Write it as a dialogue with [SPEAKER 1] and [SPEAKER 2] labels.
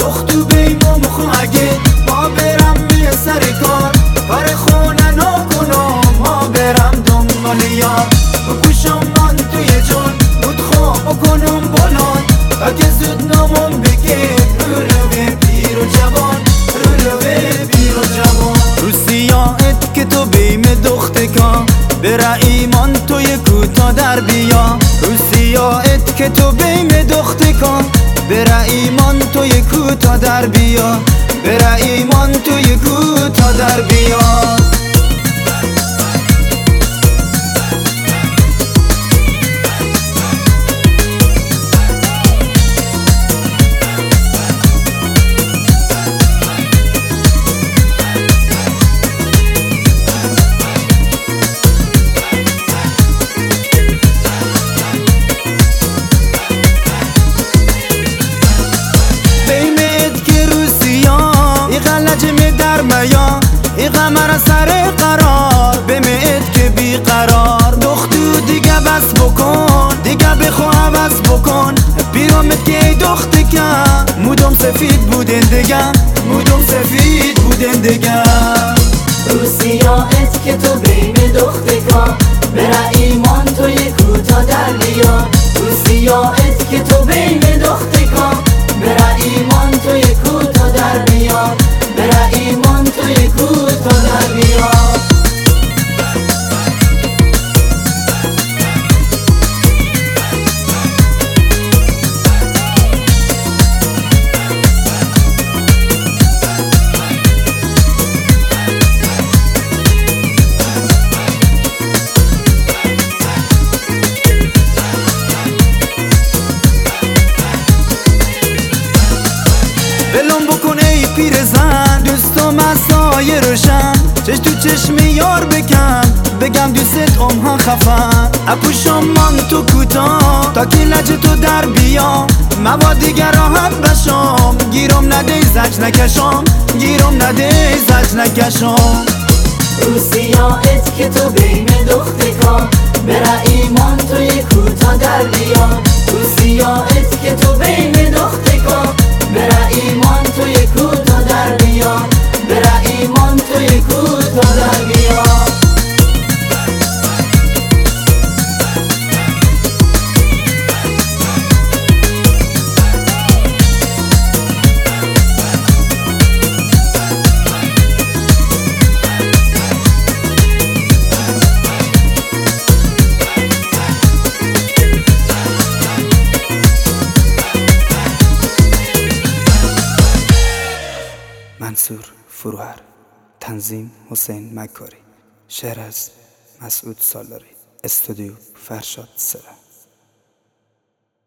[SPEAKER 1] دختو بیمو مخو اگه ما برم می سر کار کار خونه نکنم ما برم دنبال یار بکشم من توی جون بود خواب کنم بلان تا که زود نامم بگیر رو پیر و جوان رو پیر و جوان رو سیاحت که تو بیم دخت کن برا ایمان توی کوتا در بیا رو سیاحت که تو بیم دخت کن برا ایمان توی کوتا در بیا برا ایمان توی کوتا در بیا ای قمر سر قرار بمیت که بی قرار دختو دیگه بس بکن دیگه بخوا عوض بکن پیرامت که دخت کن مودم سفید بودن دیگه مودم سفید بودن دیگه
[SPEAKER 2] رو سیاحت که تو بیم دخت کن برا ایمان توی کوتا در بیا رو سیاحت که تو بیم دخت کن برا ایمان توی کوتا در بیا برا ایمان توی کوتا در بیا
[SPEAKER 1] بلم بکن ای پیرزن دوستم مسای روشن چش تو چشم یار بکن بگم دوست ها خفن اپوشم من تو کوتا تا که لج تو در بیام موا دیگر راحت بشم گیرم نده زج نکشم گیرم نده زج نکشم
[SPEAKER 2] رو سیاحت که تو بیم دخت کن برا ایمان توی کوتا در بیا رو سیاحت که تو بیم دخت کن برا ایمان توی کوتا در بیا برا ایمان توی کوتا در بیا
[SPEAKER 1] منصور فروهر تنظیم حسین مکاری شعر از مسعود سالاری استودیو فرشاد سرا